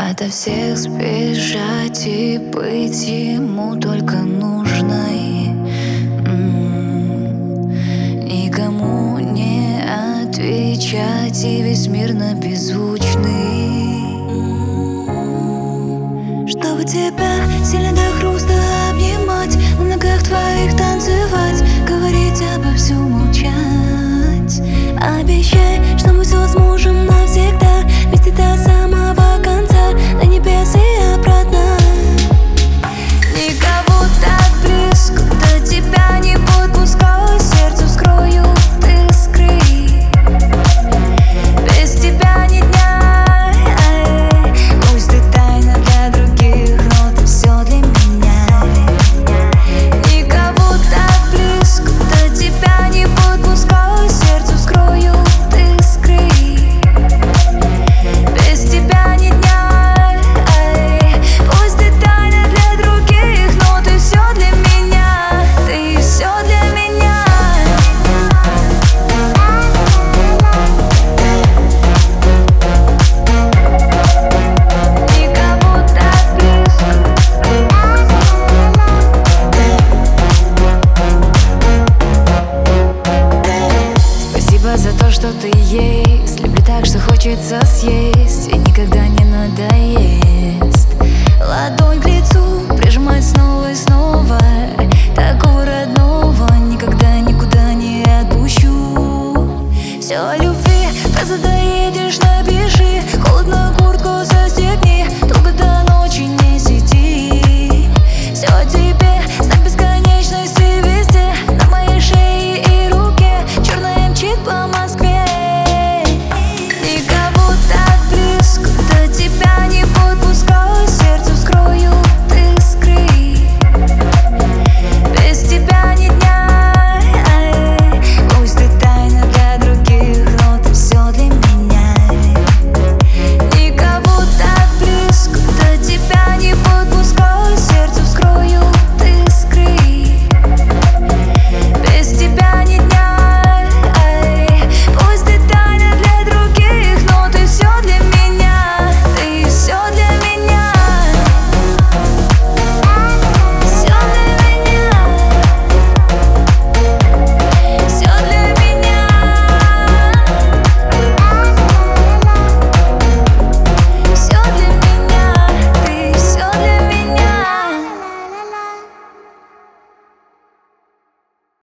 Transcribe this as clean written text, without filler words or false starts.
ото всех сбежать и быть ему только нужной. Никому не отвечать, и весь мир на беззвучный. Чтобы тебя сильно до хруста обнимать, на ногах твоих танцевать, говорить обо всем, молчать. Обещай, что мы все сможем навсегда, вместе до самого